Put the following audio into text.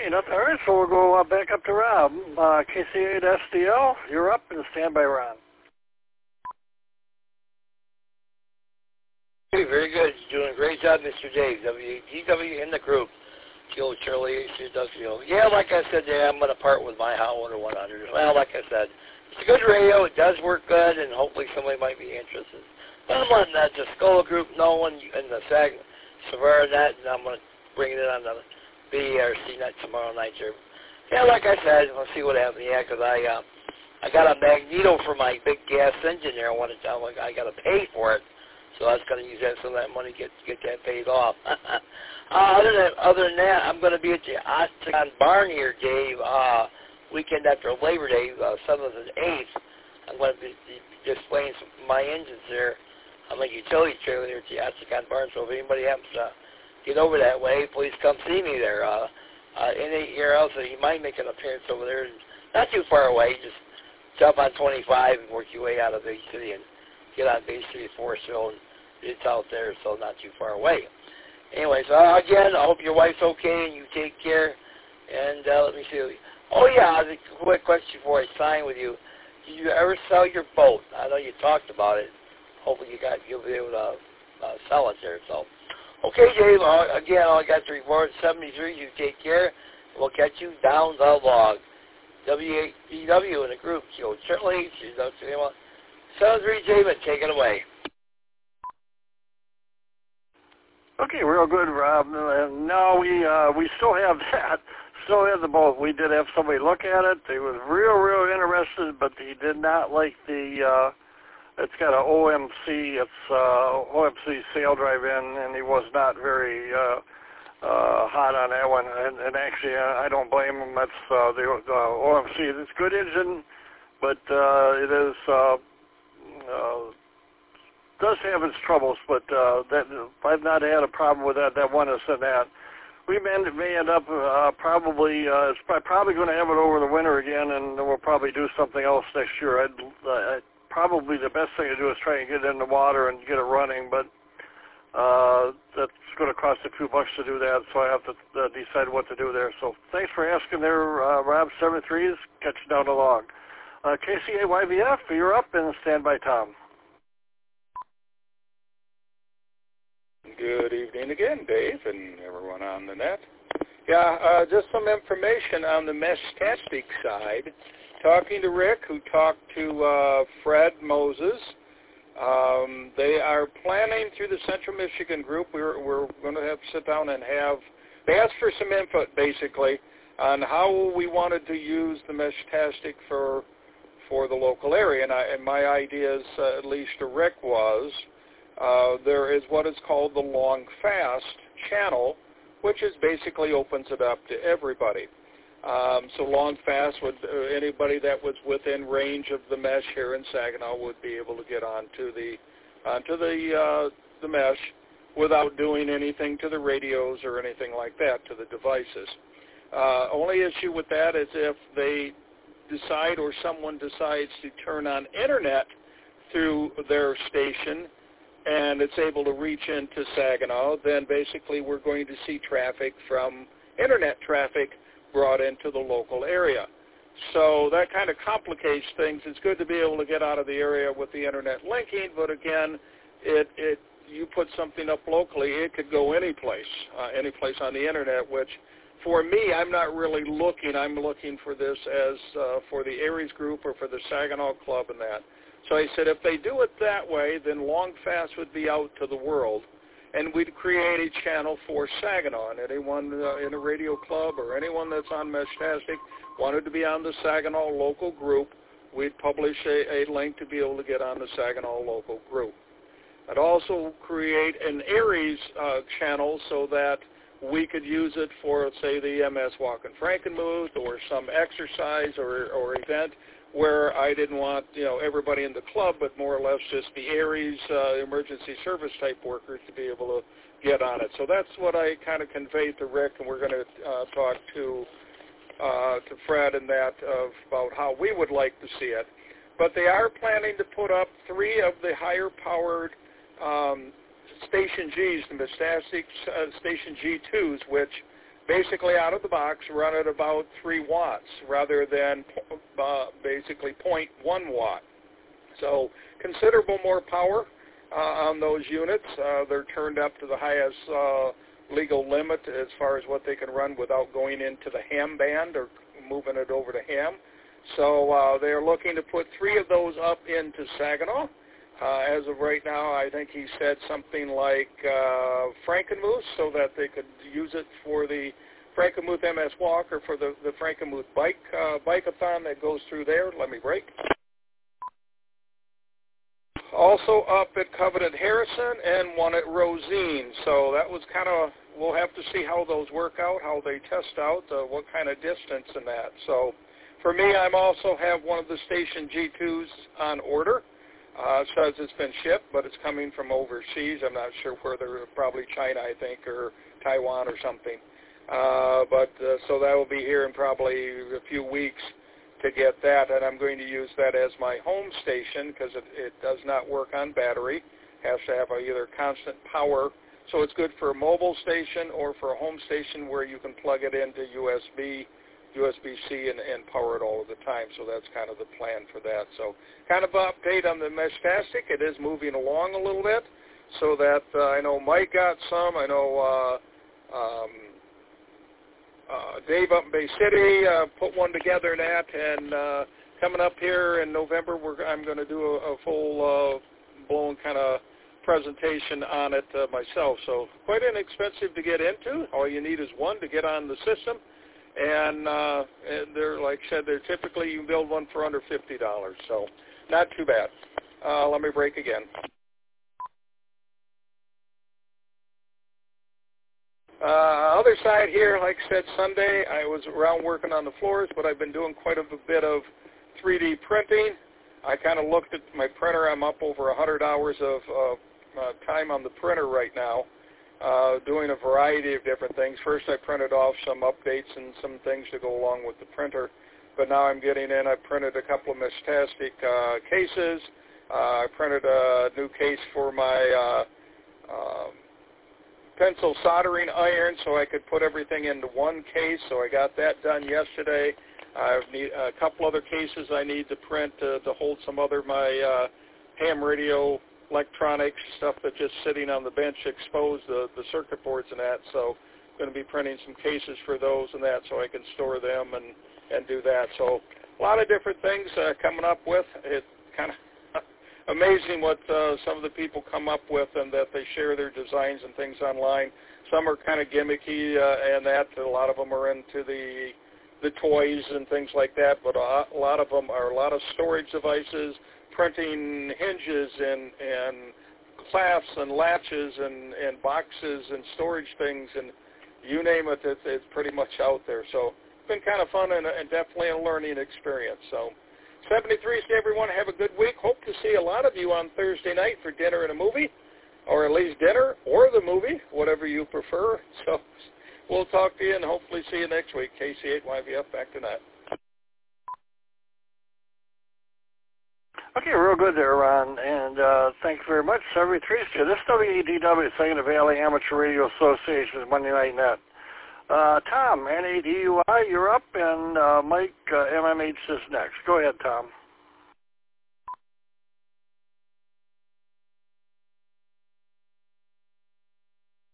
Okay, nothing. All right, so we'll go back up to Rob. KC8SDL, you're up and stand by, Ron. Hey, very good. You're doing a great job, Mr. Dave. GW in the group. Kilo Charlie HW. Yeah, like I said, yeah, I'm going to part with my Hot Water 100. Well, like I said, it's a good radio. It does work good, and hopefully somebody might be interested. But I'm letting that Jascola group know in the Savara net, and I'm going to bring it on the BRC net tomorrow night. Yeah, like I said, we'll see what happens. Yeah, because I got a magneto for my big gas engine there. I got to pay for it. So I was going to use some of that money to get that paid off. Other than that, I'm going to be at the Octagon Barn here, Dave, weekend after Labor Day, 7th and 8th. I'm going to be displaying some of my engines there on the utility trailer here at the Octagon Barn. So if anybody happens to get over that way, please come see me there. In a year else, you might make an appearance over there. Not too far away. Just jump on 25 and work your way out of Bay City and get on Bay City Forestville, and it's out there, so not too far away. Anyways, again, I hope your wife's okay and you take care. And let me see. Oh, yeah, a quick question before I sign with you. Did you ever sell your boat? I know you talked about it. Hopefully you'll be able to sell it there. So, okay, Dave, again, all I got to report 73. You take care. We'll catch you down the log. WADW in the group. Certainly, 73, David, take it away. Okay, real good, Rob. No, we still have that. Still have the boat. We did have somebody look at it. He was real interested, but he did not like the. It's got an OMC. It's OMC sail drive in, and he was not very hot on that one. And actually, I don't blame him. That's the OMC. It's a good engine, but it is. Does have its troubles, but that I've not had a problem with that. That one is in that. We may end up probably going to have it over the winter again, and we'll probably do something else next year. Probably the best thing to do is try and get it in the water and get it running, but that's going to cost a few bucks to do that, so I have to decide what to do there. So thanks for asking there, Rob. 73s, catch you down the log. KCAYVF, you're up, and stand by, Tom. Good evening again, Dave, and everyone on the net. Yeah, just some information on the Meshtastic side. Talking to Rick, who talked to Fred Moses. They are planning through the Central Michigan group. We're going to have to sit down and they asked for some input, basically, on how we wanted to use the Meshtastic for the local area. And my ideas, at least to Rick, was there is what is called the Long Fast channel, which is basically opens it up to everybody. So Long Fast, anybody that was within range of the mesh here in Saginaw would be able to get onto the mesh without doing anything to the radios or anything like that, to the devices. Only issue with that is if they decide or someone decides to turn on internet through their station and it's able to reach into Saginaw, then basically we're going to see traffic from internet traffic brought into the local area. So that kind of complicates things. It's good to be able to get out of the area with the internet linking, but again, you put something up locally, it could go any place on the internet, which for me, I'm not really looking. I'm looking for this as for the Aries group or for the Saginaw Club and that. So I said, if they do it that way, then Long Fast would be out to the world, and we'd create a channel for Saginaw. And anyone in a radio club or anyone that's on Meshtastic wanted to be on the Saginaw local group, we'd publish a link to be able to get on the Saginaw local group. I'd also create an Aries channel so that we could use it for, say, the MS Walk and Frankenmuth or some exercise or event where I didn't want, everybody in the club, but more or less just the Aries emergency service type workers to be able to get on it. So that's what I kind of conveyed to Rick, and we're going to talk to Fred and that about how we would like to see it. But they are planning to put up 3 of the higher powered Station Gs, the Meshtastic Station G2s, which basically out of the box run at about 3 watts rather than basically 0.1 watt. So considerable more power on those units. They're turned up to the highest legal limit as far as what they can run without going into the ham band or moving it over to ham. So they're looking to put 3 of those up into Saginaw. As of right now, I think he said something like Frankenmuth, so that they could use it for the Frankenmuth MS Walk or for the Frankenmuth bike-a-thon that goes through there. Let me break. Also up at Covenant Harrison and one at Rosine. So that was kind of, we'll have to see how those work out, how they test out, what kind of distance and that. So for me, I also have one of the Station G2s on order. Says it's been shipped, but it's coming from overseas. I'm not sure where they're, probably China, I think, or Taiwan or something. So that will be here in probably a few weeks to get that, and I'm going to use that as my home station because it does not work on battery. Has to have either constant power, so it's good for a mobile station or for a home station where you can plug it into USB-C and power it all of the time. So that's kind of the plan for that. So kind of an update on the Meshtastic. It is moving along a little bit, so that I know Mike got some. I know Dave up in Bay City put one together in that, and coming up here in November, I'm going to do a full-blown kind of presentation on it myself. So quite inexpensive to get into. All you need is one to get on the system, and they're, like I said, they're typically, you can build one for under $50, so not too bad. Let me break again. Other side here, like I said, Sunday, I was around working on the floors, but I've been doing quite a bit of 3D printing. I kind of looked at my printer. I'm up over 100 hours of time on the printer right now, doing a variety of different things. First, I printed off some updates and some things to go along with the printer, but now I'm getting in. I printed a couple of Meshtastic cases. I printed a new case for my pencil soldering iron so I could put everything into one case, so I got that done yesterday. I need a couple other cases I need to print to hold some other my ham radio electronics stuff that's just sitting on the bench exposed, the circuit boards and that, so I'm going to be printing some cases for those and that so I can store them and do that. So a lot of different things coming up with. It's kind of amazing what some of the people come up with, and that they share their designs and things online. Some are kind of gimmicky and that. A lot of them are into the toys and things like that, but a lot of them are a lot of storage devices, printing hinges and clasps and latches and boxes and storage things, and you name it, it's pretty much out there. So it's been kind of fun and definitely a learning experience. So 73s to everyone. Have a good week. Hope to see a lot of you on Thursday night for dinner and a movie, or at least dinner or the movie, whatever you prefer. So we'll talk to you and hopefully see you next week. KC8YVF, back to that. Okay, real good there, Ron, and thank you very much. 73s to this WADW, Saginaw Valley Amateur Radio Association's Monday Night Net. Tom, N8EUI, you're up, and Mike, MMH is next. Go ahead, Tom.